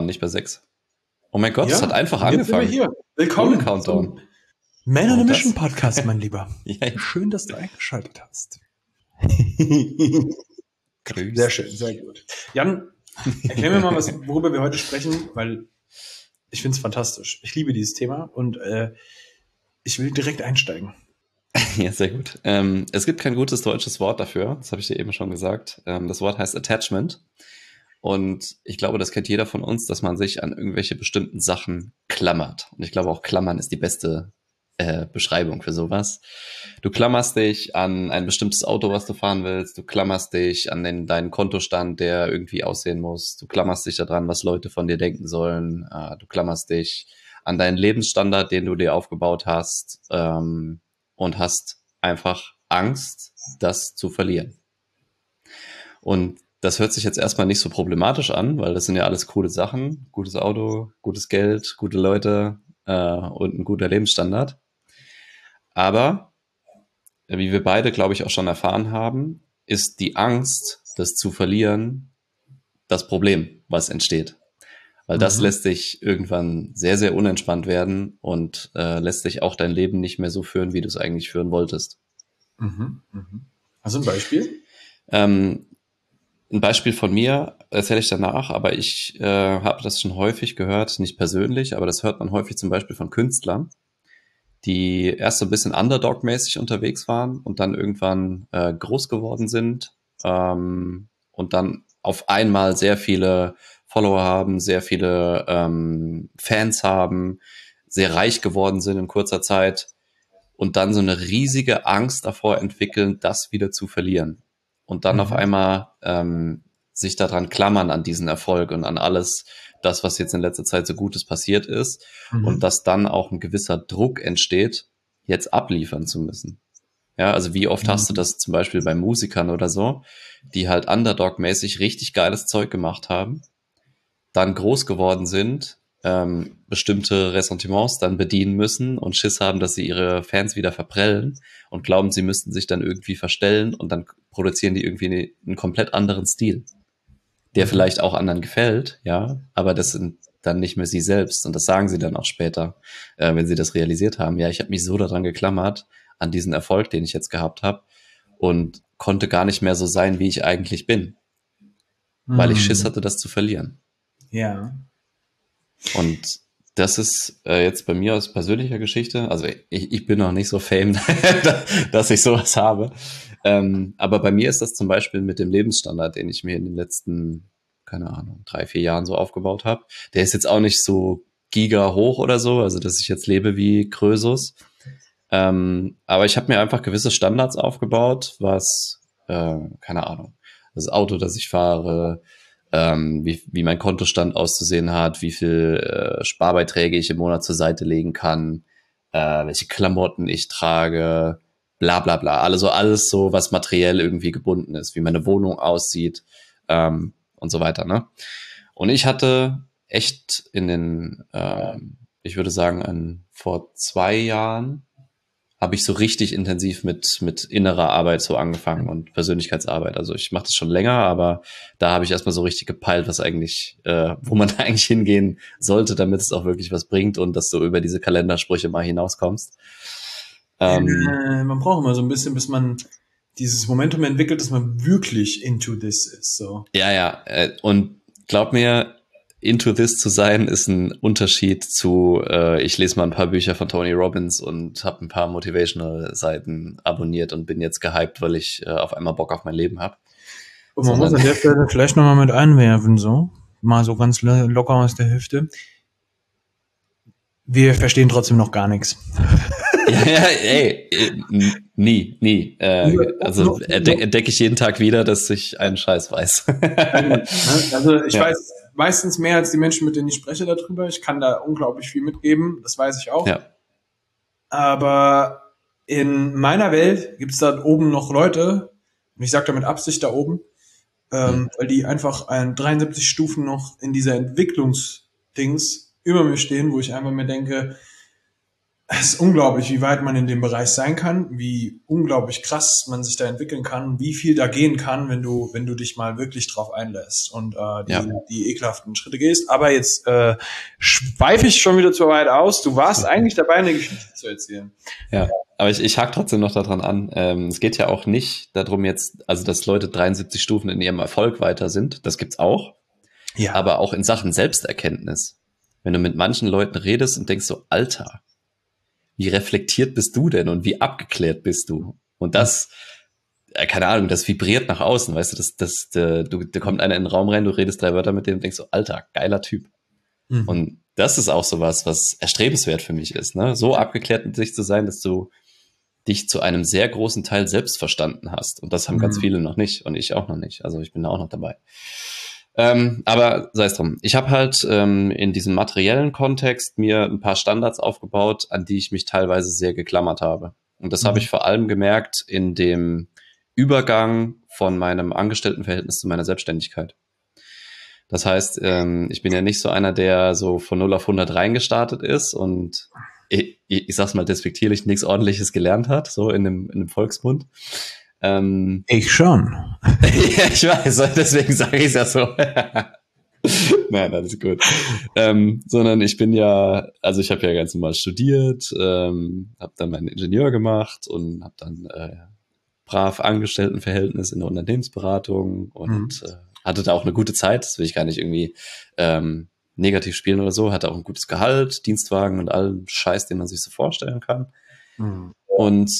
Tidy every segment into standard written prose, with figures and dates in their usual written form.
nicht bei 6. Oh mein Gott, es hat einfach jetzt sind wir angefangen. hier. Willkommen Ohne Countdown. Man on a Oh, Mission das- Podcast, mein Lieber. Ja, Schön, dass du eingeschaltet hast. grüß. Sehr schön, sehr gut. Jan, erklär mir mal, worüber wir heute sprechen, weil ich finde es fantastisch. Ich liebe dieses Thema und ich will direkt einsteigen. Ja, sehr gut. Es gibt kein gutes deutsches Wort dafür, das habe ich dir eben schon gesagt. Das Wort heißt Attachment. Und ich glaube, das kennt jeder von uns, dass man sich an irgendwelche bestimmten Sachen klammert. Und ich glaube, auch Klammern ist die beste Beschreibung für sowas. Du klammerst dich an ein bestimmtes Auto, was du fahren willst. Du klammerst dich an deinen Kontostand, der irgendwie aussehen muss. Du klammerst dich daran, was Leute von dir denken sollen. Du klammerst dich an deinen Lebensstandard, den du dir aufgebaut hast. Und hast einfach Angst, das zu verlieren. Und das hört sich jetzt erstmal nicht so problematisch an, weil das sind ja alles coole Sachen. Gutes Auto, gutes Geld, gute Leute und ein guter Lebensstandard. Aber, wie wir beide, glaube ich, auch schon erfahren haben, ist die Angst, das zu verlieren, das Problem, was entsteht. Weil das lässt dich irgendwann sehr, sehr unentspannt werden und lässt dich auch dein Leben nicht mehr so führen, wie du es eigentlich führen wolltest. Also ein Beispiel? Ein Beispiel von mir erzähle ich danach, aber ich habe das schon häufig gehört, nicht persönlich, aber das hört man häufig zum Beispiel von Künstlern, die erst so ein bisschen Underdog-mäßig unterwegs waren und dann irgendwann groß geworden sind und dann auf einmal sehr viele Follower haben, sehr viele Fans haben, sehr reich geworden sind in kurzer Zeit und dann so eine riesige Angst davor entwickeln, das wieder zu verlieren. Und dann auf einmal sich daran klammern an diesen Erfolg und an alles das, was jetzt in letzter Zeit so Gutes passiert ist und dass dann auch ein gewisser Druck entsteht, jetzt abliefern zu müssen. Ja, also wie oft hast du das zum Beispiel bei Musikern oder so, die halt Underdog-mäßig richtig geiles Zeug gemacht haben, dann groß geworden sind, bestimmte Ressentiments dann bedienen müssen und Schiss haben, dass sie ihre Fans wieder verprellen und glauben, sie müssten sich dann irgendwie verstellen und dann produzieren die irgendwie einen komplett anderen Stil, der vielleicht auch anderen gefällt, ja, aber das sind dann nicht mehr sie selbst und das sagen sie dann auch später, wenn sie das realisiert haben. Ja, ich habe mich so daran geklammert, an diesen Erfolg, den ich jetzt gehabt habe und konnte gar nicht mehr so sein, wie ich eigentlich bin, weil ich Schiss hatte, das zu verlieren. Ja. Und das ist jetzt bei mir aus persönlicher Geschichte, also ich bin noch nicht so famed, dass ich sowas habe, aber bei mir ist das zum Beispiel mit dem Lebensstandard, den ich mir in den letzten, keine Ahnung, 3-4 Jahren so aufgebaut habe. Der ist jetzt auch nicht so giga hoch oder so, also dass ich jetzt lebe wie Krösus, aber ich habe mir einfach gewisse Standards aufgebaut, was, keine Ahnung, das Auto, das ich fahre, wie mein Kontostand auszusehen hat, wie viel Sparbeiträge ich im Monat zur Seite legen kann, welche Klamotten ich trage, bla bla bla. Alles so, was materiell irgendwie gebunden ist, wie meine Wohnung aussieht und so weiter. Ne? Und ich hatte echt ich würde sagen, vor 2 Jahren habe ich so richtig intensiv mit innerer Arbeit so angefangen und Persönlichkeitsarbeit. Also ich mache das schon länger, aber da habe ich erstmal so richtig gepeilt, was eigentlich, wo man eigentlich hingehen sollte, damit es auch wirklich was bringt und dass du über diese Kalendersprüche mal hinauskommst. Man braucht immer so ein bisschen, bis man dieses Momentum entwickelt, dass man wirklich into this ist. So. Ja, und glaub mir, into this zu sein, ist ein Unterschied zu, ich lese mal ein paar Bücher von Tony Robbins und habe ein paar Motivational-Seiten abonniert und bin jetzt gehypt, weil ich auf einmal Bock auf mein Leben habe. Und man muss an der Stelle vielleicht nochmal mit einwerfen, so. Mal so ganz locker aus der Hüfte. Wir verstehen trotzdem noch gar nichts. Ja, ey, nie. Also entdecke ich jeden Tag wieder, dass ich einen Scheiß weiß. Also ich weiß meistens mehr als die Menschen, mit denen ich spreche darüber. Ich kann da unglaublich viel mitgeben, das weiß ich auch. Ja. Aber in meiner Welt gibt es da oben noch Leute, und ich sage da mit Absicht da oben, weil die einfach 73 Stufen noch in dieser Entwicklungsdings über mir stehen, wo ich einfach mir denke, Es ist unglaublich, wie weit man in dem Bereich sein kann, wie unglaublich krass man sich da entwickeln kann, wie viel da gehen kann, wenn du dich mal wirklich drauf einlässt und Ja, die ekelhaften Schritte gehst. Aber jetzt schweife ich schon wieder zu weit aus. Du warst eigentlich dabei, eine Geschichte zu erzählen. ja. Aber ich hake trotzdem noch daran an. Es geht ja auch nicht darum jetzt, also dass Leute 73 Stufen in ihrem Erfolg weiter sind. Das gibt's auch. Ja. Aber auch in Sachen Selbsterkenntnis. Wenn du mit manchen Leuten redest und denkst so, Alter, wie reflektiert bist du denn und wie abgeklärt bist du? Und das, keine Ahnung, das vibriert nach außen, weißt du, da kommt einer in den Raum rein, du redest 3 Wörter mit dem und denkst so, Alter, geiler Typ. Mhm. Und das ist auch sowas, was erstrebenswert für mich ist, ne? So abgeklärt mit sich zu sein, dass du dich zu einem sehr großen Teil selbst verstanden hast. Und das haben ganz viele noch nicht und ich auch noch nicht. Also ich bin da auch noch dabei. Aber sei es drum. Ich habe halt in diesem materiellen Kontext mir ein paar Standards aufgebaut, an die ich mich teilweise sehr geklammert habe. Und das habe ich vor allem gemerkt in dem Übergang von meinem Angestelltenverhältnis zu meiner Selbstständigkeit. Das heißt, ich bin ja nicht so einer, der so von 0 auf 100 reingestartet ist und ich sag's mal despektierlich, nichts Ordentliches gelernt hat, so in einem Volksmund. Ich schon. Ja, ich weiß, deswegen sage ich es ja so. Nein, alles gut. Sondern ich bin ja, also ich habe ja ganz normal studiert, habe dann meinen Ingenieur gemacht und habe dann brav Angestelltenverhältnis in der Unternehmensberatung und hatte da auch eine gute Zeit. Das will ich gar nicht irgendwie negativ spielen oder so. Hatte auch ein gutes Gehalt, Dienstwagen und allen Scheiß, den man sich so vorstellen kann. Und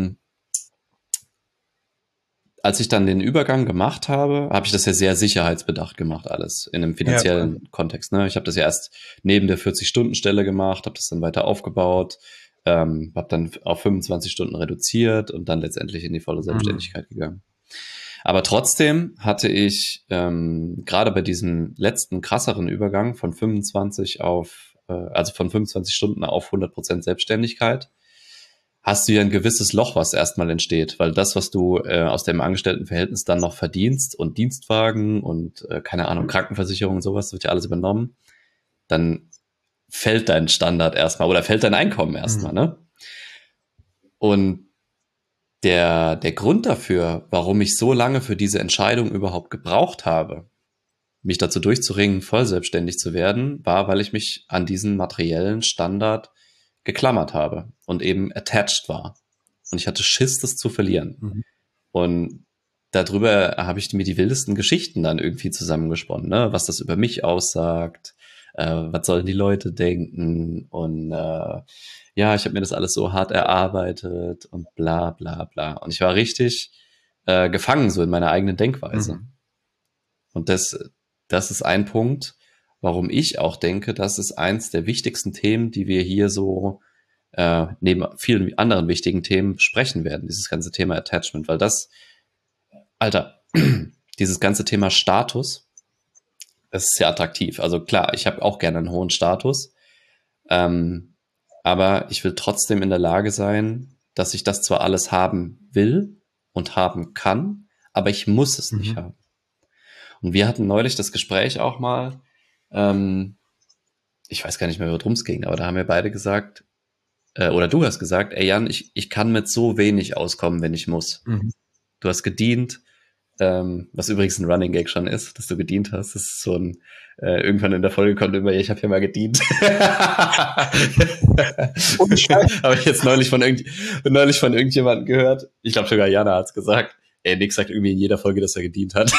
als ich dann den Übergang gemacht habe, habe ich das ja sehr sicherheitsbedacht gemacht, alles in einem finanziellen Kontext. Ne? Ich habe das ja erst neben der 40-Stunden-Stelle gemacht, habe das dann weiter aufgebaut, habe dann auf 25 Stunden reduziert und dann letztendlich in die volle Selbstständigkeit gegangen. Aber trotzdem hatte ich gerade bei diesem letzten krasseren Übergang von 25 auf, also von 25 Stunden auf 100% Selbstständigkeit, hast du ja ein gewisses Loch, was erstmal entsteht, weil das, was du aus dem Angestelltenverhältnis dann noch verdienst und Dienstwagen und keine Ahnung, Krankenversicherung und sowas, wird ja alles übernommen, dann fällt dein Standard erstmal oder fällt dein Einkommen erstmal, ne? Und der Grund dafür, warum ich so lange für diese Entscheidung überhaupt gebraucht habe, mich dazu durchzuringen, voll selbstständig zu werden, war, weil ich mich an diesen materiellen Standard geklammert habe und eben attached war. Und ich hatte Schiss, das zu verlieren. Und darüber habe ich mir die wildesten Geschichten dann irgendwie zusammengesponnen, ne? Was das über mich aussagt, was sollen die Leute denken und ja, ich habe mir das alles so hart erarbeitet und bla bla bla. Und ich war richtig gefangen so in meiner eigenen Denkweise. Und das ist ein Punkt, warum ich auch denke, das ist eins der wichtigsten Themen, die wir hier so neben vielen anderen wichtigen Themen besprechen werden, dieses ganze Thema Attachment, weil das, Alter, dieses ganze Thema Status, das ist sehr attraktiv. Also klar, ich habe auch gerne einen hohen Status, aber ich will trotzdem in der Lage sein, dass ich das zwar alles haben will und haben kann, aber ich muss es nicht haben. Und wir hatten neulich das Gespräch auch mal, ich weiß gar nicht mehr, worum es ging, aber da haben wir beide gesagt, oder du hast gesagt, ey Jan, ich kann mit so wenig auskommen, wenn ich muss. Du hast gedient, was übrigens ein Running Gag schon ist, dass du gedient hast. Das ist so ein, irgendwann in der Folge kommt immer, ich habe ja mal gedient. Habe ich jetzt neulich von irgendjemandem gehört. Ich glaube sogar Jana hat's gesagt. Nick sagt irgendwie in jeder Folge, dass er gedient hat.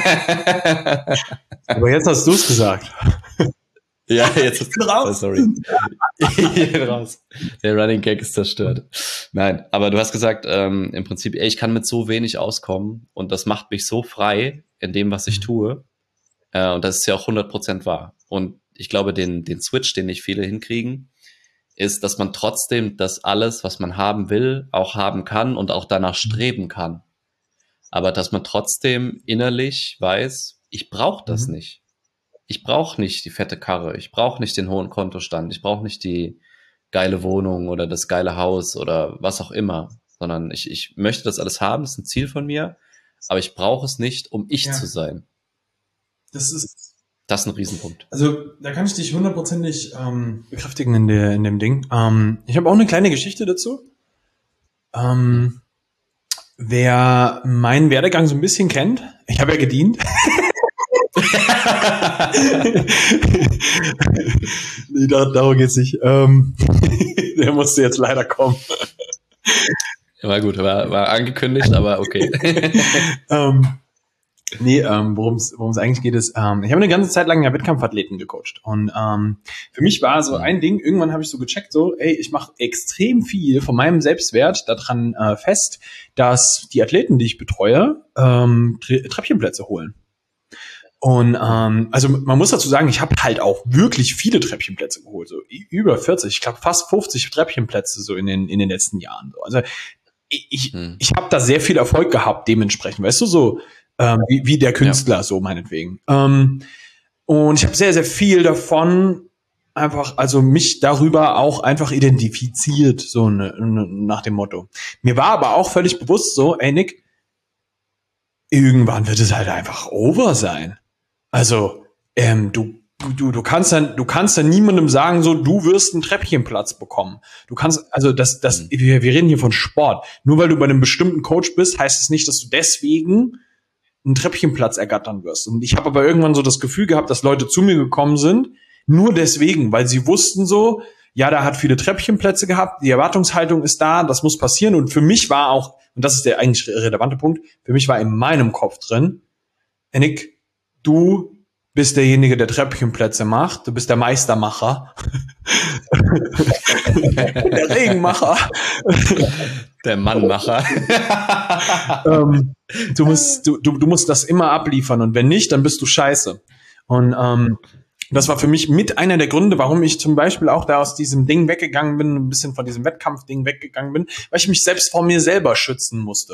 Aber jetzt hast du es gesagt. Ja, jetzt ist raus. Sorry. Raus. Der Running Gag ist zerstört. Nein, aber du hast gesagt, im Prinzip, ich kann mit so wenig auskommen und das macht mich so frei in dem, was ich tue. Und das ist ja auch 100% wahr. Und ich glaube, den Switch, den nicht viele hinkriegen, ist, dass man trotzdem das alles, was man haben will, auch haben kann und auch danach streben kann. Aber dass man trotzdem innerlich weiß, ich brauche das nicht. Ich brauche nicht die fette Karre, ich brauche nicht den hohen Kontostand, ich brauche nicht die geile Wohnung oder das geile Haus oder was auch immer, sondern ich möchte das alles haben, das ist ein Ziel von mir, aber ich brauche es nicht, um ich zu sein. Das ist Das ist ein Riesenpunkt. Also da kann ich dich hundertprozentig bekräftigen in dem Ding. Ich habe auch eine kleine Geschichte dazu. Wer meinen Werdegang so ein bisschen kennt, ich habe ja gedient. Nee, darum geht's nicht. Der musste jetzt leider kommen. War gut, war angekündigt, aber okay. Worum es eigentlich geht, ist, ich habe eine ganze Zeit lang ja Wettkampfathleten gecoacht. Und für mich war so ein Ding, irgendwann habe ich so gecheckt, so, ey, ich mache extrem viel von meinem Selbstwert daran fest, dass die Athleten, die ich betreue, Treppchenplätze holen. Und also man muss dazu sagen, ich habe halt auch wirklich viele Treppchenplätze geholt, so über 40, ich glaube fast 50 Treppchenplätze so in den letzten Jahren. Also ich habe da sehr viel Erfolg gehabt dementsprechend, weißt du, so wie der Künstler, so meinetwegen. Und ich habe sehr, sehr viel davon einfach, also mich darüber auch einfach identifiziert, so nach dem Motto. Mir war aber auch völlig bewusst so, ey Nick, irgendwann wird es halt einfach over sein. Also, du kannst dann niemandem sagen, so, du wirst einen Treppchenplatz bekommen. Du kannst, also wir reden hier von Sport. Nur weil du bei einem bestimmten Coach bist, heißt es nicht, dass du deswegen einen Treppchenplatz ergattern wirst. Und ich habe aber irgendwann so das Gefühl gehabt, dass Leute zu mir gekommen sind, nur deswegen, weil sie wussten so, ja, der hat viele Treppchenplätze gehabt, die Erwartungshaltung ist da, das muss passieren. Und für mich war auch, und das ist der eigentlich relevante Punkt, für mich war in meinem Kopf drin, Nick, du bist derjenige, der Treppchenplätze macht, du bist der Meistermacher, der Regenmacher, der Mannmacher. Du musst das immer abliefern und wenn nicht, dann bist du scheiße. Und das war für mich mit einer der Gründe, warum ich zum Beispiel auch da aus diesem Ding weggegangen bin, ein bisschen von diesem Wettkampfding weggegangen bin, weil ich mich selbst vor mir selber schützen musste.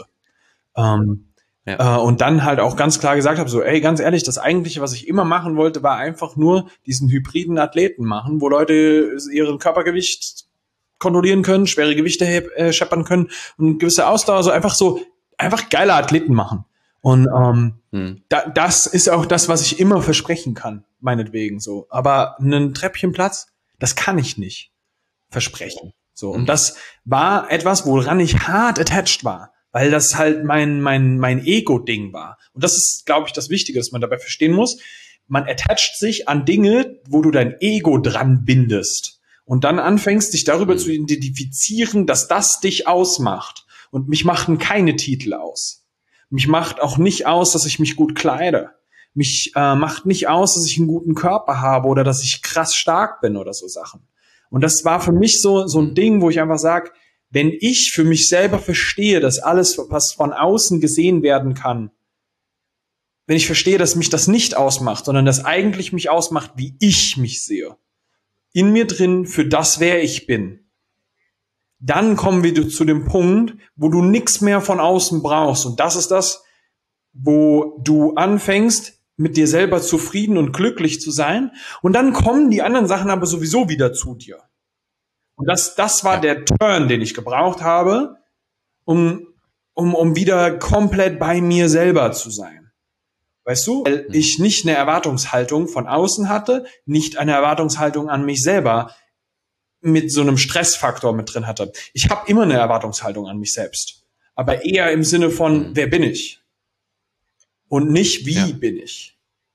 Und dann halt auch ganz klar gesagt habe, so, ey, ganz ehrlich, das Eigentliche, was ich immer machen wollte, war einfach nur diesen hybriden Athleten machen, wo Leute ihren Körpergewicht kontrollieren können, schwere Gewichte scheppern können und gewisse Ausdauer, so einfach geile Athleten machen. Und das ist auch das, was ich immer versprechen kann, meinetwegen so. Aber einen Treppchenplatz, das kann ich nicht versprechen. So. Und das war etwas, woran ich hart attached war, weil das halt mein Ego-Ding war. Und das ist, glaube ich, das Wichtige, dass man dabei verstehen muss. Man attacht sich an Dinge, wo du dein Ego dran bindest. Und dann anfängst, dich darüber zu identifizieren, dass das dich ausmacht. Und mich machten keine Titel aus. Mich macht auch nicht aus, dass ich mich gut kleide. Mich macht nicht aus, dass ich einen guten Körper habe oder dass ich krass stark bin oder so Sachen. Und das war für mich so ein Ding, wo ich einfach sage, wenn ich für mich selber verstehe, dass alles, was von außen gesehen werden kann, wenn ich verstehe, dass mich das nicht ausmacht, sondern dass eigentlich mich ausmacht, wie ich mich sehe, in mir drin für das, wer ich bin, dann kommen wir zu dem Punkt, wo du nichts mehr von außen brauchst. Und das ist das, wo du anfängst, mit dir selber zufrieden und glücklich zu sein. Und dann kommen die anderen Sachen aber sowieso wieder zu dir. Und das war der Turn, den ich gebraucht habe, um wieder komplett bei mir selber zu sein. Weißt du? Weil ich nicht eine Erwartungshaltung von außen hatte, nicht eine Erwartungshaltung an mich selber mit so einem Stressfaktor mit drin hatte. Ich habe immer eine Erwartungshaltung an mich selbst. Aber eher im Sinne von, wer bin ich? Und nicht, wie bin ich?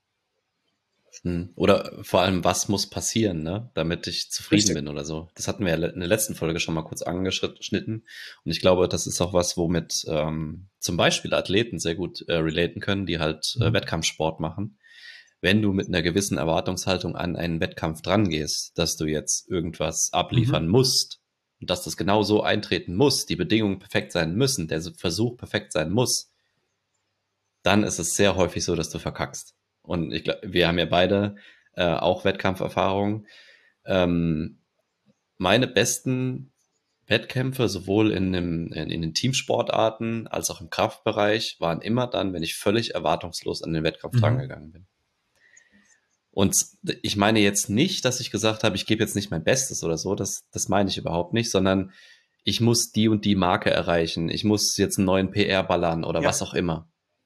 Oder vor allem, was muss passieren, ne, damit ich zufrieden bin oder so. Das hatten wir ja in der letzten Folge schon mal kurz angeschnitten. Und ich glaube, das ist auch was, womit zum Beispiel Athleten sehr gut relaten können, die halt Wettkampfsport machen. Wenn du mit einer gewissen Erwartungshaltung an einen Wettkampf dran gehst, dass du jetzt irgendwas abliefern musst und dass das genau so eintreten muss, die Bedingungen perfekt sein müssen, der Versuch perfekt sein muss, dann ist es sehr häufig so, dass du verkackst. Und ich glaube, wir haben ja beide auch Wettkampferfahrung. Meine besten Wettkämpfe, sowohl in den Teamsportarten als auch im Kraftbereich, waren immer dann, wenn ich völlig erwartungslos an den Wettkampf drangegangen bin. Und ich meine jetzt nicht, dass ich gesagt habe, ich gebe jetzt nicht mein Bestes oder so, das meine ich überhaupt nicht, sondern ich muss die und die Marke erreichen, ich muss jetzt einen neuen PR ballern oder was auch immer.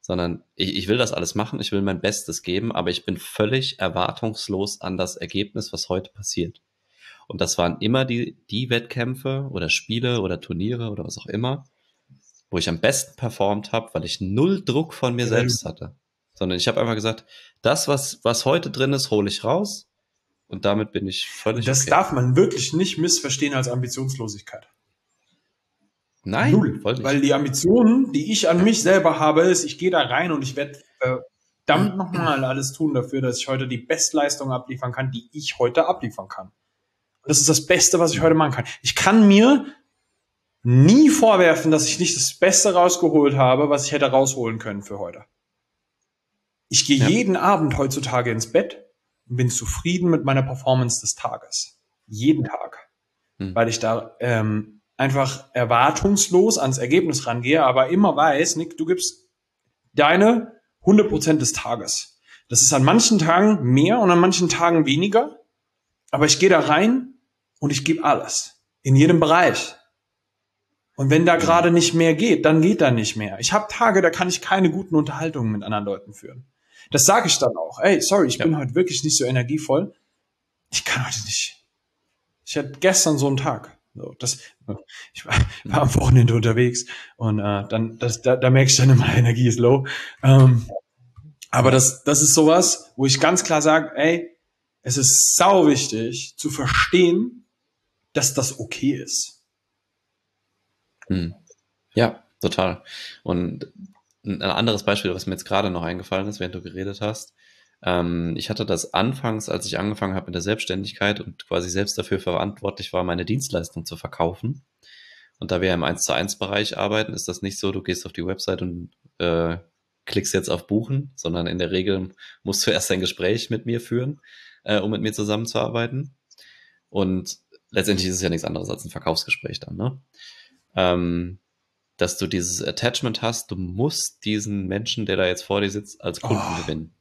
sondern ich will das alles machen, ich will mein Bestes geben, aber ich bin völlig erwartungslos an das Ergebnis, was heute passiert. Und das waren immer die Wettkämpfe oder Spiele oder Turniere oder was auch immer, wo ich am besten performt habe, weil ich null Druck von mir selbst hatte. Sondern ich habe einfach gesagt, das, was heute drin ist, hole ich raus und damit bin ich völlig Das okay. darf man wirklich nicht missverstehen als Ambitionslosigkeit. Nein, Null. voll nicht. Weil die Ambitionen, die ich an mich selber habe, ist, ich gehe da rein und ich werde verdammt nochmal alles tun dafür, dass ich heute die Bestleistung abliefern kann, die ich heute abliefern kann. Und das ist das Beste, was ich heute machen kann. Ich kann mir nie vorwerfen, dass ich nicht das Beste rausgeholt habe, was ich hätte rausholen können für heute. Ich gehe jeden Abend heutzutage ins Bett und bin zufrieden mit meiner Performance des Tages. Jeden Tag. Weil ich da einfach erwartungslos ans Ergebnis rangehe, aber immer weiß, Nick, du gibst deine 100% des Tages. Das ist an manchen Tagen mehr und an manchen Tagen weniger, aber ich gehe da rein und ich gebe alles. In jedem Bereich. Und wenn da gerade nicht mehr geht, dann geht da nicht mehr. Ich habe Tage, da kann ich keine guten Unterhaltungen mit anderen Leuten führen. Das sage ich dann auch. Ey, sorry, ich bin heute wirklich nicht so energievoll. Ich kann heute nicht. Ich hatte gestern so einen Tag. So, ich war am Wochenende unterwegs und da merke ich dann immer, Energie ist low. Aber das ist sowas, wo ich ganz klar sage, ey, es ist sau wichtig zu verstehen, dass das okay ist. Ja, total. Und ein anderes Beispiel, was mir jetzt gerade noch eingefallen ist, während du geredet hast. Ich hatte das anfangs, als ich angefangen habe mit der Selbstständigkeit und quasi selbst dafür verantwortlich war, meine Dienstleistung zu verkaufen. Und da wir im 1:1-Bereich arbeiten, ist das nicht so, du gehst auf die Website und klickst jetzt auf Buchen, sondern in der Regel musst du erst ein Gespräch mit mir führen, um mit mir zusammenzuarbeiten. Und letztendlich ist es ja nichts anderes als ein Verkaufsgespräch dann, ne? Dass du dieses Attachment hast, du musst diesen Menschen, der da jetzt vor dir sitzt, als Kunden gewinnen.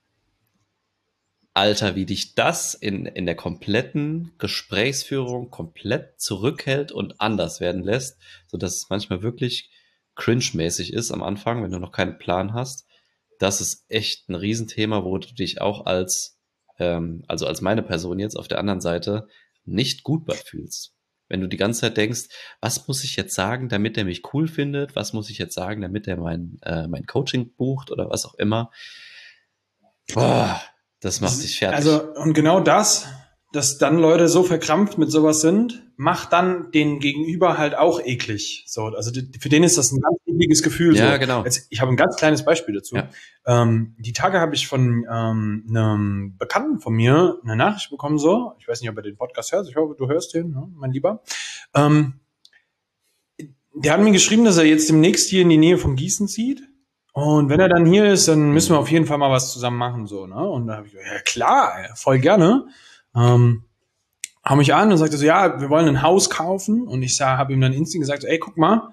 Alter, wie dich das in der kompletten Gesprächsführung komplett zurückhält und anders werden lässt, sodass es manchmal wirklich cringe-mäßig ist am Anfang, wenn du noch keinen Plan hast. Das ist echt ein Riesenthema, wo du dich auch also als meine Person jetzt auf der anderen Seite nicht gut bei fühlst. Wenn du die ganze Zeit denkst, was muss ich jetzt sagen, damit er mich cool findet? Was muss ich jetzt sagen, damit er mein Coaching bucht oder was auch immer? Boah, das macht dich fertig. Also, und genau das, dass dann Leute so verkrampft mit sowas sind, macht dann den Gegenüber halt auch eklig. So, also für den ist das ein ganz ekliges Gefühl. Ja, so. genau. Jetzt, ich habe ein ganz kleines Beispiel dazu. Ja. Die Tage habe ich von einem Bekannten von mir eine Nachricht bekommen, so. Ich weiß nicht, ob er den Podcast hört. Ich hoffe, du hörst den, ne, mein Lieber. Der hat mir geschrieben, dass er jetzt demnächst hier in die Nähe von Gießen zieht. Und wenn er dann hier ist, dann müssen wir auf jeden Fall mal was zusammen machen, so, ne? Und da habe ich gesagt, ja klar, voll gerne. Hau mich an und sagte so, ja, wir wollen ein Haus kaufen. Und ich habe ihm dann instant gesagt, ey, guck mal,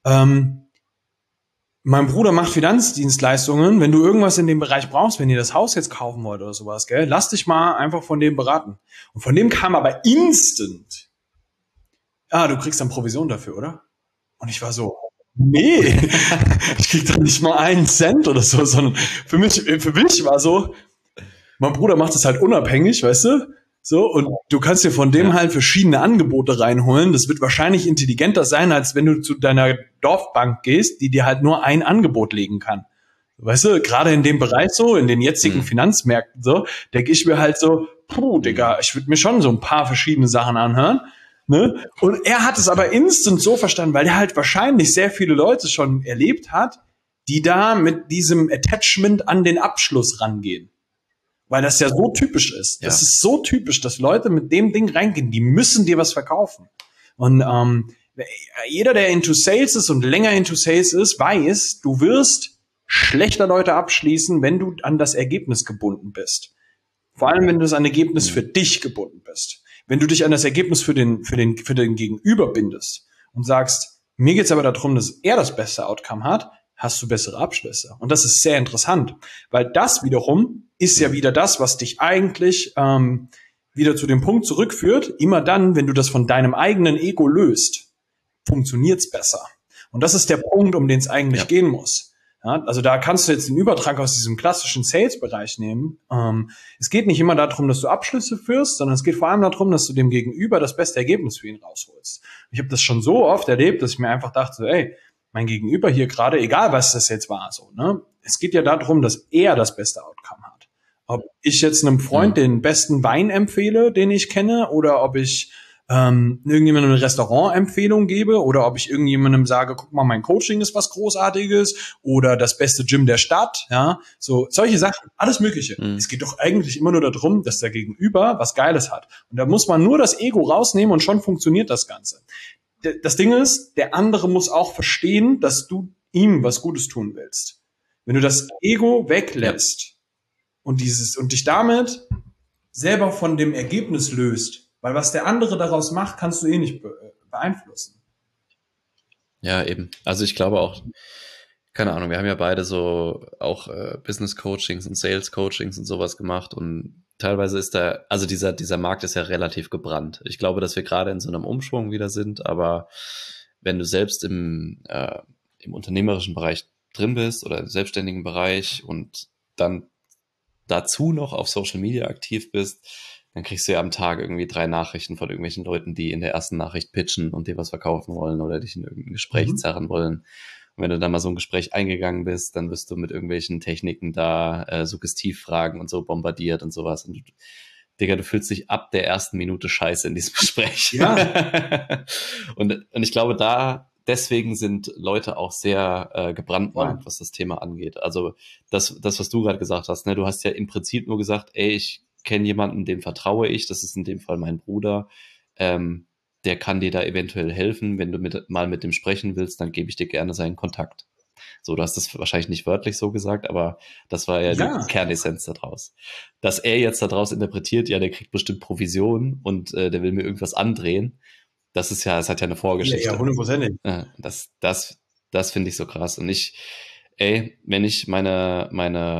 mein Bruder macht Finanzdienstleistungen. Wenn du irgendwas in dem Bereich brauchst, wenn ihr das Haus jetzt kaufen wollt oder sowas, gell, lass dich mal einfach von dem beraten. Und von dem kam aber instant, du kriegst dann Provision dafür, oder? Und ich war so, nee, ich krieg da nicht mal 1 Cent oder so, sondern für mich war so, mein Bruder macht es halt unabhängig, weißt du? So, und du kannst dir von dem halt verschiedene Angebote reinholen. Das wird wahrscheinlich intelligenter sein, als wenn du zu deiner Dorfbank gehst, die dir halt nur ein Angebot legen kann. Weißt du, gerade in dem Bereich so, in den jetzigen Finanzmärkten so, denke ich mir halt so, Digga, ich würde mir schon so ein paar verschiedene Sachen anhören. Ne? Und er hat es aber instant so verstanden, weil er halt wahrscheinlich sehr viele Leute schon erlebt hat, die da mit diesem Attachment an den Abschluss rangehen. Weil das ja so typisch ist. Das ist so typisch, dass Leute mit dem Ding reingehen, die müssen dir was verkaufen. Und jeder, der into Sales ist und länger into Sales ist, weiß, du wirst schlechter Leute abschließen, wenn du an das Ergebnis gebunden bist. Vor allem, wenn du das an Ergebnis für dich gebunden bist. Wenn du dich an das Ergebnis für den Gegenüber bindest und sagst, mir geht's aber darum, dass er das beste Outcome hat, hast du bessere Abschlüsse. Und das ist sehr interessant, weil das wiederum ist ja wieder das, was dich eigentlich wieder zu dem Punkt zurückführt. Immer dann, wenn du das von deinem eigenen Ego löst, funktioniert's besser. Und das ist der Punkt, um den es eigentlich gehen muss. Ja, also da kannst du jetzt den Übertrag aus diesem klassischen Sales-Bereich nehmen. Es geht nicht immer darum, dass du Abschlüsse führst, sondern es geht vor allem darum, dass du dem Gegenüber das beste Ergebnis für ihn rausholst. Ich habe das schon so oft erlebt, dass ich mir einfach dachte, ey, mein Gegenüber hier gerade, egal was das jetzt war, so, ne? Es geht ja darum, dass er das beste Outcome hat. Ob ich jetzt einem Freund den besten Wein empfehle, den ich kenne, oder ob ich irgendjemandem eine Restaurantempfehlung gebe oder ob ich irgendjemandem sage, guck mal, mein Coaching ist was Großartiges oder das beste Gym der Stadt, ja, so solche Sachen, alles Mögliche. Es geht doch eigentlich immer nur darum, dass der Gegenüber was Geiles hat. Und da muss man nur das Ego rausnehmen und schon funktioniert das Ganze. Das Ding ist, der andere muss auch verstehen, dass du ihm was Gutes tun willst. Wenn du das Ego weglässt und dich damit selber von dem Ergebnis löst, weil was der andere daraus macht, kannst du eh nicht beeinflussen. Ja, eben. Also ich glaube auch, keine Ahnung, wir haben ja beide so auch Business-Coachings und Sales-Coachings und sowas gemacht und teilweise ist also dieser Markt ist ja relativ gebrannt. Ich glaube, dass wir gerade in so einem Umschwung wieder sind, aber wenn du selbst im unternehmerischen Bereich drin bist oder im selbstständigen Bereich und dann dazu noch auf Social Media aktiv bist, dann kriegst du ja am Tag irgendwie 3 Nachrichten von irgendwelchen Leuten, die in der ersten Nachricht pitchen und dir was verkaufen wollen oder dich in irgendein Gespräch zerren wollen. Und wenn du dann mal so ein Gespräch eingegangen bist, dann wirst du mit irgendwelchen Techniken da Suggestivfragen und so bombardiert und sowas. Und Digga, du fühlst dich ab der ersten Minute scheiße in diesem Gespräch. Ja. und ich glaube, deswegen sind Leute auch sehr gebrandmarkt, was das Thema angeht. Also das, was du gerade gesagt hast, ne? Du hast ja im Prinzip nur gesagt, ey, ich kenne jemanden, dem vertraue ich, das ist in dem Fall mein Bruder, der kann dir da eventuell helfen. Wenn du mal mit dem sprechen willst, dann gebe ich dir gerne seinen Kontakt. So, du hast das wahrscheinlich nicht wörtlich so gesagt, aber das war ja die Kernessenz daraus. Dass er jetzt daraus interpretiert, ja, der kriegt bestimmt Provision und der will mir irgendwas andrehen, das hat ja eine Vorgeschichte. Ja, 100%. Das finde ich so krass. Und wenn ich meine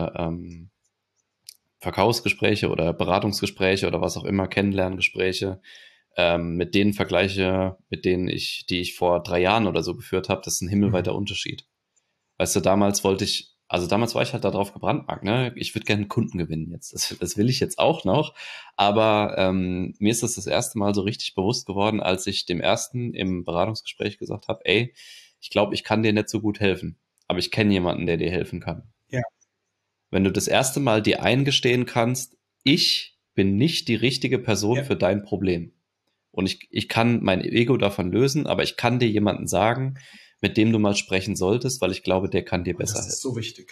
Verkaufsgespräche oder Beratungsgespräche oder was auch immer, Kennenlerngespräche, mit denen vergleiche, die ich vor 3 Jahren oder so geführt habe, das ist ein himmelweiter Unterschied. Weißt du, damals war ich halt darauf gebrandmarkt, ne? Ich würde gerne Kunden gewinnen jetzt. Das will ich jetzt auch noch. Aber mir ist das erste Mal so richtig bewusst geworden, als ich dem ersten im Beratungsgespräch gesagt habe, ey, ich glaube, ich kann dir nicht so gut helfen, aber ich kenne jemanden, der dir helfen kann. Ja. Wenn du das erste Mal dir eingestehen kannst, ich bin nicht die richtige Person für dein Problem. Und ich kann mein Ego davon lösen, aber ich kann dir jemanden sagen, mit dem du mal sprechen solltest, weil ich glaube, der kann dir besser helfen. Das ist so wichtig.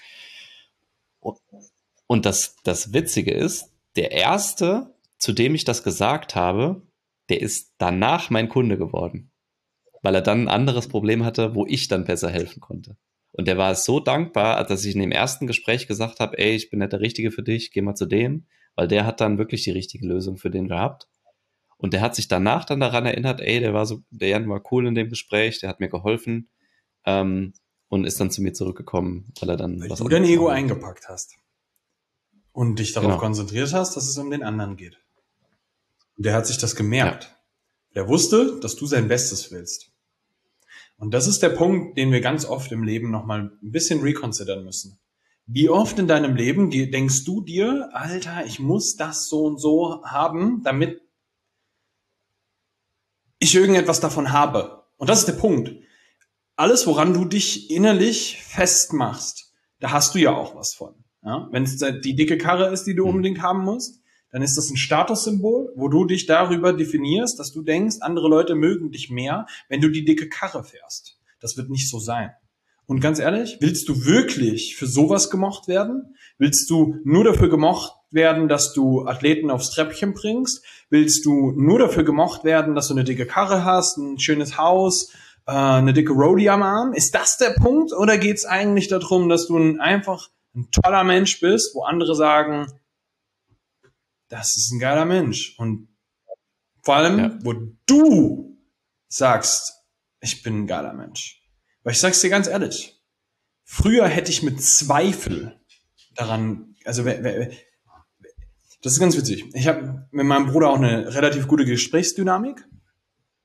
Und das Witzige ist, der Erste, zu dem ich das gesagt habe, der ist danach mein Kunde geworden, weil er dann ein anderes Problem hatte, wo ich dann besser helfen konnte. Und der war so dankbar, dass ich in dem ersten Gespräch gesagt habe, ey, ich bin nicht der Richtige für dich, geh mal zu dem, weil der hat dann wirklich die richtige Lösung für den gehabt. Und der hat sich danach dann daran erinnert, ey, der Jan war cool in dem Gespräch, der hat mir geholfen, und ist dann zu mir zurückgekommen, weil er dann weil du dein Ego eingepackt hast und dich darauf konzentriert hast, dass es um den anderen geht. Und der hat sich das gemerkt. Ja. Der wusste, dass du sein Bestes willst. Und das ist der Punkt, den wir ganz oft im Leben nochmal ein bisschen reconsidern müssen. Wie oft in deinem Leben denkst du dir, Alter, ich muss das so und so haben, damit ich irgendetwas davon habe. Und das ist der Punkt. Alles, woran du dich innerlich festmachst, da hast du ja auch was von. Ja? Wenn es die dicke Karre ist, die du unbedingt haben musst, dann ist das ein Statussymbol, wo du dich darüber definierst, dass du denkst, andere Leute mögen dich mehr, wenn du die dicke Karre fährst. Das wird nicht so sein. Und ganz ehrlich, willst du wirklich für sowas gemocht werden? Willst du nur dafür gemocht werden, dass du Athleten aufs Treppchen bringst? Willst du nur dafür gemocht werden, dass du eine dicke Karre hast, ein schönes Haus, eine dicke Roadie am Arm? Ist das der Punkt? Oder geht es eigentlich darum, dass du einfach ein toller Mensch bist, wo andere sagen, das ist ein geiler Mensch? Und vor allem, wo du sagst, ich bin ein geiler Mensch. Weil ich sag's dir ganz ehrlich, früher hätte ich mit Zweifel daran, also das ist ganz witzig. Ich habe mit meinem Bruder auch eine relativ gute Gesprächsdynamik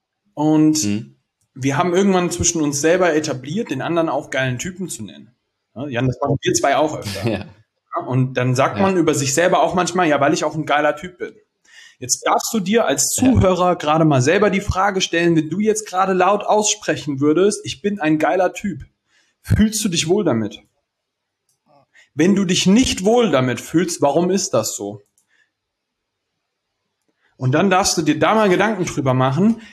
und wir haben irgendwann zwischen uns selber etabliert, den anderen auch geilen Typen zu nennen. Ja, Jan, das machen wir zwei auch öfter. Ja. Ja, und dann sagt man über sich selber auch manchmal, ja, weil ich auch ein geiler Typ bin. Jetzt darfst du dir als Zuhörer gerade mal selber die Frage stellen, wenn du jetzt gerade laut aussprechen würdest, ich bin ein geiler Typ. Fühlst du dich wohl damit? Wenn du dich nicht wohl damit fühlst, warum ist das so? Und dann darfst du dir da mal Gedanken drüber machen,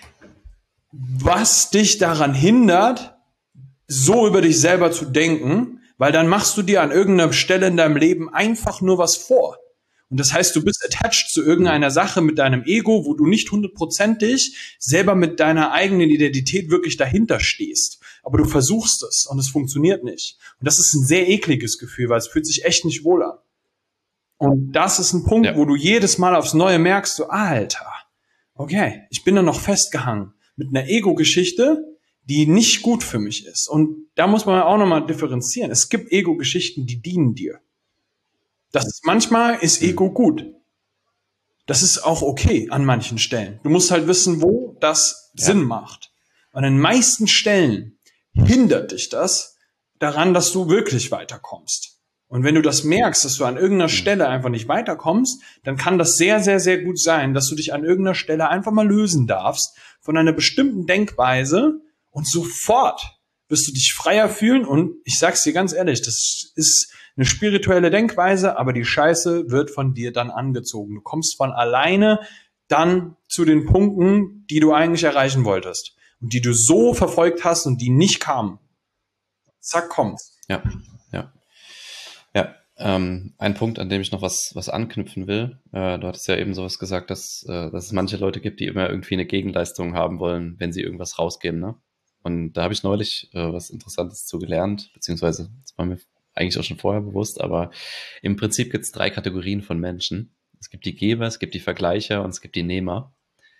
was dich daran hindert, so über dich selber zu denken, weil dann machst du dir an irgendeiner Stelle in deinem Leben einfach nur was vor. Und das heißt, du bist attached zu irgendeiner Sache mit deinem Ego, wo du nicht hundertprozentig selber mit deiner eigenen Identität wirklich dahinter stehst. Aber du versuchst es und es funktioniert nicht. Und das ist ein sehr ekliges Gefühl, weil es fühlt sich echt nicht wohl an. Und das ist ein Punkt, wo du jedes Mal aufs Neue merkst, so, Alter, okay, ich bin da noch festgehangen mit einer Ego-Geschichte, die nicht gut für mich ist. Und da muss man auch nochmal differenzieren. Es gibt Ego-Geschichten, die dienen dir. Manchmal ist Ego gut. Das ist auch okay an manchen Stellen. Du musst halt wissen, wo das Sinn macht. An den meisten Stellen hindert dich das daran, dass du wirklich weiterkommst. Und wenn du das merkst, dass du an irgendeiner Stelle einfach nicht weiterkommst, dann kann das sehr, sehr, sehr gut sein, dass du dich an irgendeiner Stelle einfach mal lösen darfst von einer bestimmten Denkweise und sofort wirst du dich freier fühlen. Und ich sag's dir ganz ehrlich, das ist eine spirituelle Denkweise, aber die Scheiße wird von dir dann angezogen. Du kommst von alleine dann zu den Punkten, die du eigentlich erreichen wolltest und die du so verfolgt hast und die nicht kamen. Zack, kommt's. Ja, ja. Ja, ein Punkt, an dem ich noch was anknüpfen will. Du hattest ja eben sowas gesagt, dass es manche Leute gibt, die immer irgendwie eine Gegenleistung haben wollen, wenn sie irgendwas rausgeben, ne? Und da habe ich neulich was Interessantes zu gelernt, beziehungsweise das war mir eigentlich auch schon vorher bewusst, aber im Prinzip gibt es 3 Kategorien von Menschen. Es gibt die Geber, es gibt die Vergleicher und es gibt die Nehmer.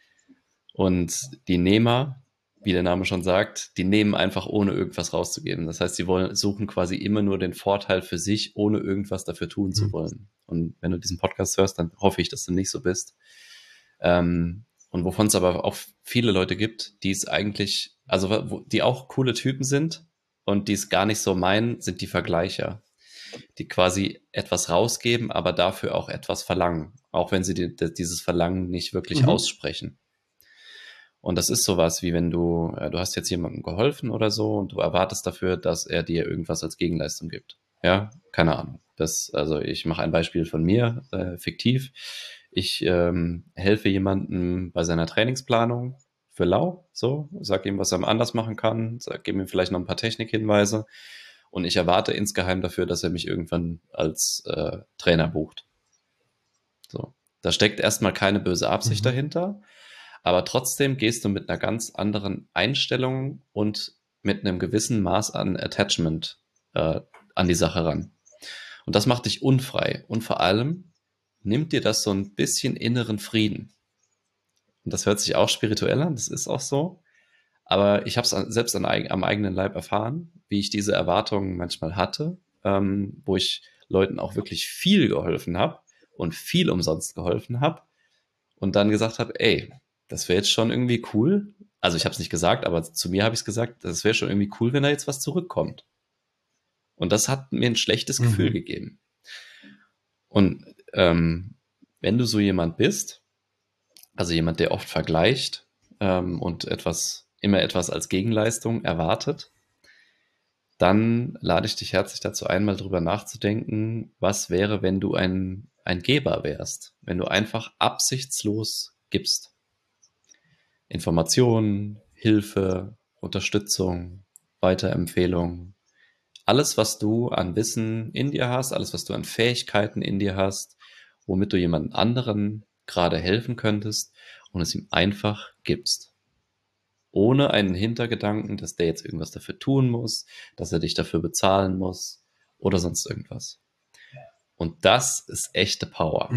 Und die Nehmer, wie der Name schon sagt, die nehmen einfach ohne irgendwas rauszugeben. Das heißt, sie suchen quasi immer nur den Vorteil für sich, ohne irgendwas dafür tun zu wollen. Und wenn du diesen Podcast hörst, dann hoffe ich, dass du nicht so bist. Und wovon es aber auch viele Leute gibt, die es eigentlich, also die auch coole Typen sind und die es gar nicht so meinen, sind die Vergleicher, die quasi etwas rausgeben, aber dafür auch etwas verlangen, auch wenn sie dieses Verlangen nicht wirklich aussprechen. Und das ist sowas, wie wenn du hast jetzt jemandem geholfen oder so und du erwartest dafür, dass er dir irgendwas als Gegenleistung gibt. Ja, keine Ahnung. Also ich mache ein Beispiel von mir, fiktiv. Ich helfe jemandem bei seiner Trainingsplanung für lau, so, sag ihm, was er anders machen kann, gebe ihm vielleicht noch ein paar Technikhinweise und ich erwarte insgeheim dafür, dass er mich irgendwann als Trainer bucht. So, da steckt erstmal keine böse Absicht dahinter, aber trotzdem gehst du mit einer ganz anderen Einstellung und mit einem gewissen Maß an Attachment an die Sache ran. Und das macht dich unfrei und vor allem nimmt dir das so ein bisschen inneren Frieden. Und das hört sich auch spirituell an, das ist auch so. Aber ich habe es selbst am eigenen Leib erfahren, wie ich diese Erwartungen manchmal hatte, wo ich Leuten auch wirklich viel geholfen habe und viel umsonst geholfen habe und dann gesagt habe, ey, das wäre jetzt schon irgendwie cool. Also ich habe es nicht gesagt, aber zu mir habe ich es gesagt, das wäre schon irgendwie cool, wenn da jetzt was zurückkommt. Und das hat mir ein schlechtes Gefühl gegeben. Und wenn du so jemand bist, also jemand, der oft vergleicht und immer etwas als Gegenleistung erwartet, dann lade ich dich herzlich dazu ein, mal drüber nachzudenken, was wäre, wenn du ein Geber wärst, wenn du einfach absichtslos gibst. Informationen, Hilfe, Unterstützung, Weiterempfehlung, alles, was du an Wissen in dir hast, alles, was du an Fähigkeiten in dir hast, womit du jemand anderen gerade helfen könntest und es ihm einfach gibst. Ohne einen Hintergedanken, dass der jetzt irgendwas dafür tun muss, dass er dich dafür bezahlen muss oder sonst irgendwas. Und das ist echte Power.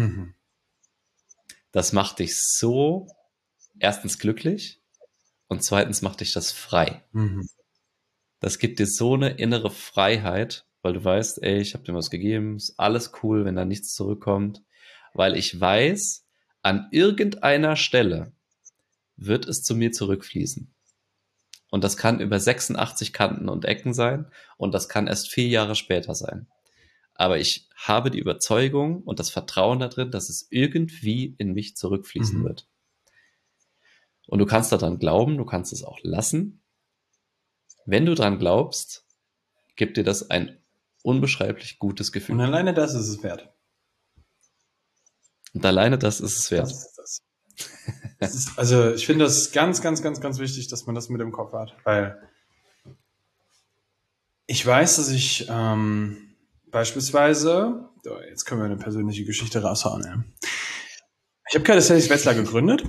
Das macht dich so erstens glücklich und zweitens macht dich das frei. Das gibt dir so eine innere Freiheit, weil du weißt, ey, ich habe dir was gegeben, ist alles cool, wenn da nichts zurückkommt, weil ich weiß, an irgendeiner Stelle wird es zu mir zurückfließen. Und das kann über 86 Kanten und Ecken sein und das kann erst 4 Jahre später sein. Aber ich habe die Überzeugung und das Vertrauen darin, dass es irgendwie in mich zurückfließen wird. Und du kannst daran glauben, du kannst es auch lassen. Wenn du dran glaubst, gibt dir das ein unbeschreiblich gutes Gefühl. Und alleine das ist es wert. Und alleine das ist es wert. Das ist das. Also ich finde das ganz, ganz, ganz, ganz wichtig, dass man das mit im Kopf hat, weil ich weiß, dass ich beispielsweise, jetzt können wir eine persönliche Geschichte raushauen. Ja. Ich habe Calisthenics Wetzlar gegründet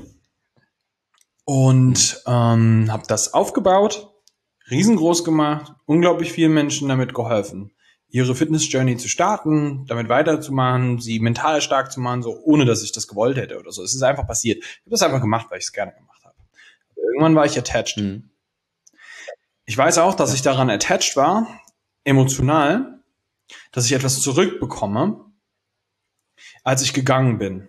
und habe das aufgebaut, riesengroß gemacht, unglaublich vielen Menschen damit geholfen, ihre Fitness-Journey zu starten, damit weiterzumachen, sie mental stark zu machen, so ohne dass ich das gewollt hätte oder so. Es ist einfach passiert. Ich habe das einfach gemacht, weil ich es gerne gemacht habe. Irgendwann war ich attached. Ich weiß auch, dass ich daran attached war, emotional, dass ich etwas zurückbekomme, als ich gegangen bin.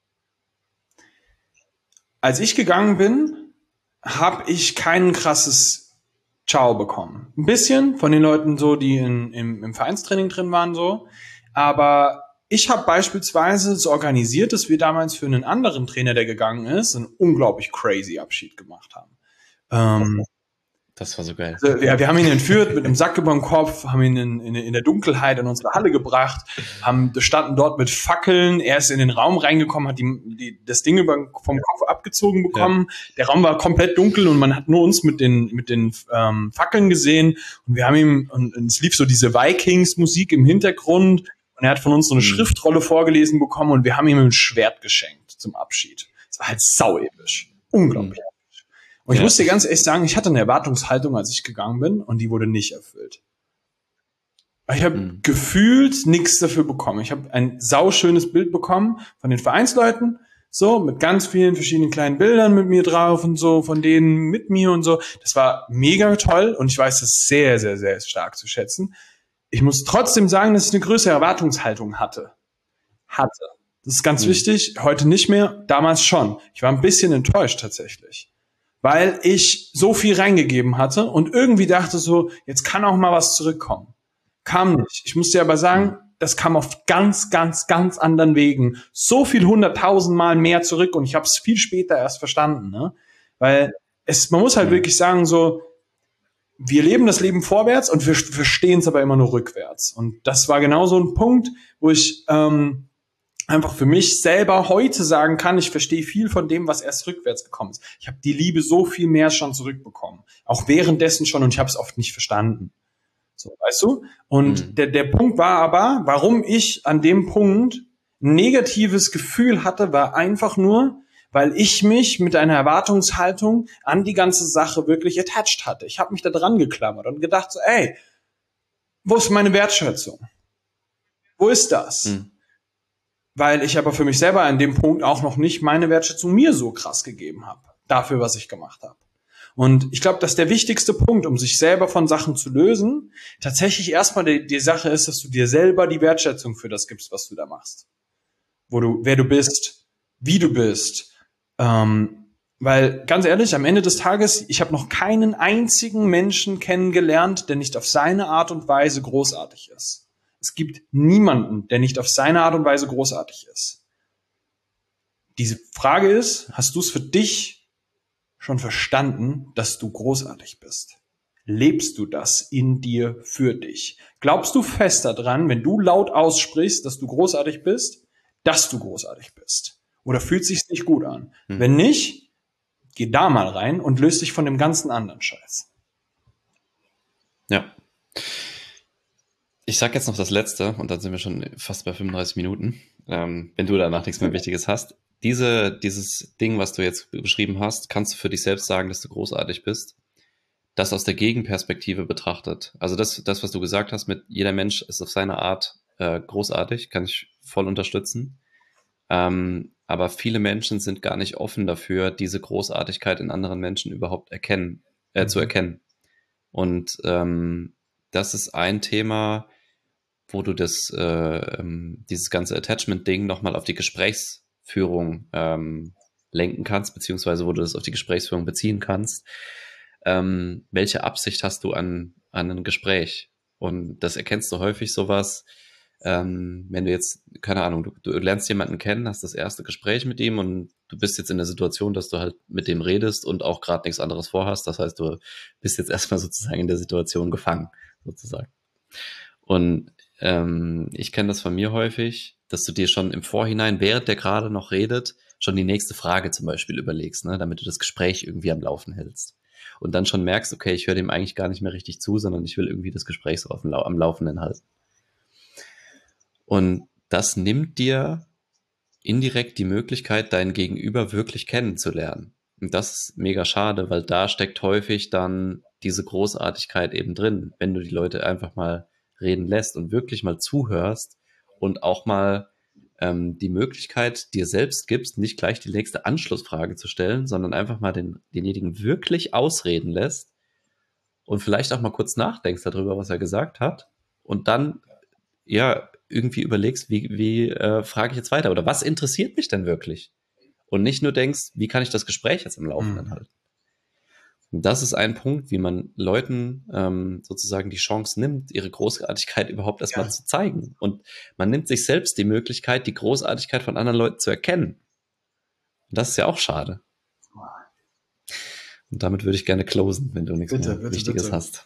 Als ich gegangen bin, habe ich kein krasses Ciao bekommen. Ein bisschen von den Leuten so, die im Vereinstraining drin waren so. Aber ich habe beispielsweise so organisiert, dass wir damals für einen anderen Trainer, der gegangen ist, einen unglaublich crazy Abschied gemacht haben. Das war so geil. Also, ja, wir haben ihn entführt mit einem Sack über dem Kopf, haben ihn in der Dunkelheit in unsere Halle gebracht, standen dort mit Fackeln, er ist in den Raum reingekommen, hat das Ding vom Kopf abgezogen bekommen, Der Raum war komplett dunkel und man hat nur uns mit den Fackeln gesehen und wir haben ihm, und es lief so diese Vikings-Musik im Hintergrund und er hat von uns so eine Schriftrolle vorgelesen bekommen und wir haben ihm ein Schwert geschenkt zum Abschied. Das war halt sauepisch. Unglaublich. Und ich muss dir ganz ehrlich sagen, ich hatte eine Erwartungshaltung, als ich gegangen bin, und die wurde nicht erfüllt. Ich habe gefühlt nichts dafür bekommen. Ich habe ein sauschönes Bild bekommen von den Vereinsleuten, so mit ganz vielen verschiedenen kleinen Bildern mit mir drauf und so, von denen mit mir und so. Das war mega toll und ich weiß das sehr, sehr, sehr stark zu schätzen. Ich muss trotzdem sagen, dass ich eine größere Erwartungshaltung hatte. Das ist ganz wichtig. Heute nicht mehr, damals schon. Ich war ein bisschen enttäuscht tatsächlich, weil ich so viel reingegeben hatte und irgendwie dachte so, jetzt kann auch mal was zurückkommen. Kam nicht. Ich muss dir aber sagen, das kam auf ganz, ganz, ganz anderen Wegen. So viel 100.000 Mal mehr zurück und ich habe es viel später erst verstanden, ne? Weil man muss halt wirklich sagen so, wir leben das Leben vorwärts und wir verstehen es aber immer nur rückwärts. Und das war genau so ein Punkt, wo ich einfach für mich selber heute sagen kann, ich verstehe viel von dem, was erst rückwärts gekommen ist. Ich habe die Liebe so viel mehr schon zurückbekommen. Auch währenddessen schon und ich habe es oft nicht verstanden. So, weißt du? Und der Punkt war aber, warum ich an dem Punkt ein negatives Gefühl hatte, war einfach nur, weil ich mich mit einer Erwartungshaltung an die ganze Sache wirklich attached hatte. Ich habe mich da dran geklammert und gedacht so, ey, wo ist meine Wertschätzung? Wo ist das? Weil ich aber für mich selber an dem Punkt auch noch nicht meine Wertschätzung mir so krass gegeben habe, dafür, was ich gemacht habe. Und ich glaube, dass der wichtigste Punkt, um sich selber von Sachen zu lösen, tatsächlich erstmal die Sache ist, dass du dir selber die Wertschätzung für das gibst, was du da machst. Wer du bist, wie du bist. Weil, ganz ehrlich, am Ende des Tages, ich habe noch keinen einzigen Menschen kennengelernt, der nicht auf seine Art und Weise großartig ist. Es gibt niemanden, der nicht auf seine Art und Weise großartig ist. Diese Frage ist, hast du es für dich schon verstanden, dass du großartig bist? Lebst du das in dir für dich? Glaubst du fest daran, wenn du laut aussprichst, dass du großartig bist, dass du großartig bist? Oder fühlt sich's nicht gut an? Wenn nicht, geh da mal rein und löst dich von dem ganzen anderen Scheiß. Ja. Ich sag jetzt noch das Letzte und dann sind wir schon fast bei 35 Minuten. Wenn du danach nichts mehr Wichtiges hast. Dieses Ding, was du jetzt beschrieben hast, kannst du für dich selbst sagen, dass du großartig bist. Das aus der Gegenperspektive betrachtet. Also das, was du gesagt hast, mit jeder Mensch ist auf seine Art großartig, kann ich voll unterstützen. Aber viele Menschen sind gar nicht offen dafür, diese Großartigkeit in anderen Menschen überhaupt zu erkennen. Und das ist ein Thema, wo du dieses ganze Attachment-Ding nochmal auf die Gesprächsführung lenken kannst, beziehungsweise wo du das auf die Gesprächsführung beziehen kannst. welche Absicht hast du an ein Gespräch? Und das erkennst du häufig sowas, wenn du jetzt, keine Ahnung, du lernst jemanden kennen, hast das erste Gespräch mit ihm und du bist jetzt in der Situation, dass du halt mit dem redest und auch gerade nichts anderes vorhast. Das heißt, du bist jetzt erstmal sozusagen in der Situation gefangen, sozusagen. Und ich kenne das von mir häufig, dass du dir schon im Vorhinein, während der gerade noch redet, schon die nächste Frage zum Beispiel überlegst, ne, damit du das Gespräch irgendwie am Laufen hältst. Und dann schon merkst, okay, ich höre dem eigentlich gar nicht mehr richtig zu, sondern ich will irgendwie das Gespräch so am Laufenden halten. Und das nimmt dir indirekt die Möglichkeit, dein Gegenüber wirklich kennenzulernen. Und das ist mega schade, weil da steckt häufig dann diese Großartigkeit eben drin, wenn du die Leute einfach mal reden lässt und wirklich mal zuhörst und auch mal die Möglichkeit dir selbst gibst, nicht gleich die nächste Anschlussfrage zu stellen, sondern einfach mal denjenigen wirklich ausreden lässt und vielleicht auch mal kurz nachdenkst darüber, was er gesagt hat und dann ja irgendwie überlegst, wie frage ich jetzt weiter oder was interessiert mich denn wirklich? Und nicht nur denkst, wie kann ich das Gespräch jetzt im Laufenden halten? Und das ist ein Punkt, wie man Leuten sozusagen die Chance nimmt, ihre Großartigkeit überhaupt erstmal zu zeigen. Und man nimmt sich selbst die Möglichkeit, die Großartigkeit von anderen Leuten zu erkennen. Und das ist ja auch schade. Und damit würde ich gerne closen, wenn du nichts mehr Wichtiges hast.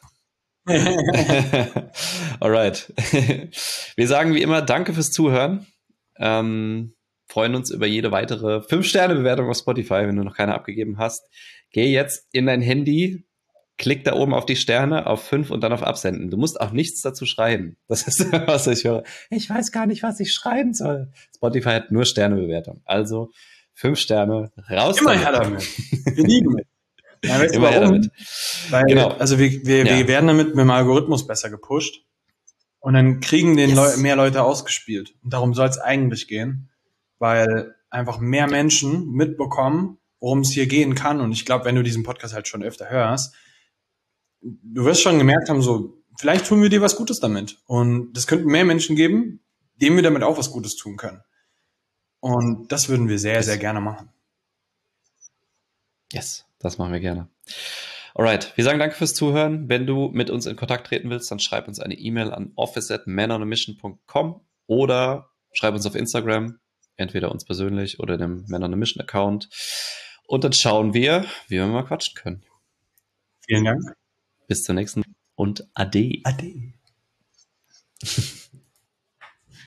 Alright. Wir sagen wie immer Danke fürs Zuhören. Freuen uns über jede weitere 5-Sterne-Bewertung auf Spotify, wenn du noch keine abgegeben hast. Geh jetzt in dein Handy, klick da oben auf die Sterne, auf 5 und dann auf Absenden. Du musst auch nichts dazu schreiben. Das ist, was ich höre. Ich weiß gar nicht, was ich schreiben soll. Spotify hat nur Sternebewertung. Also 5 Sterne, raus immer her damit. Wir lieben mit. Ja, weißt du warum? Weil, genau. Also wir werden damit mit dem Algorithmus besser gepusht und dann kriegen mehr Leute ausgespielt. Und darum soll es eigentlich gehen, weil einfach mehr Menschen mitbekommen, worum es hier gehen kann. Und ich glaube, wenn du diesen Podcast halt schon öfter hörst, du wirst schon gemerkt haben, so, vielleicht tun wir dir was Gutes damit. Und das könnten mehr Menschen geben, denen wir damit auch was Gutes tun können. Und das würden wir sehr, sehr gerne machen. Yes, das machen wir gerne. Alright, wir sagen danke fürs Zuhören. Wenn du mit uns in Kontakt treten willst, dann schreib uns eine E-Mail an office@manonamission.com oder schreib uns auf Instagram, entweder uns persönlich oder dem Man on a Mission Account. Und dann schauen wir, wie wir mal quatschen können. Vielen Dank. Bis zur nächsten und Ade. Ade.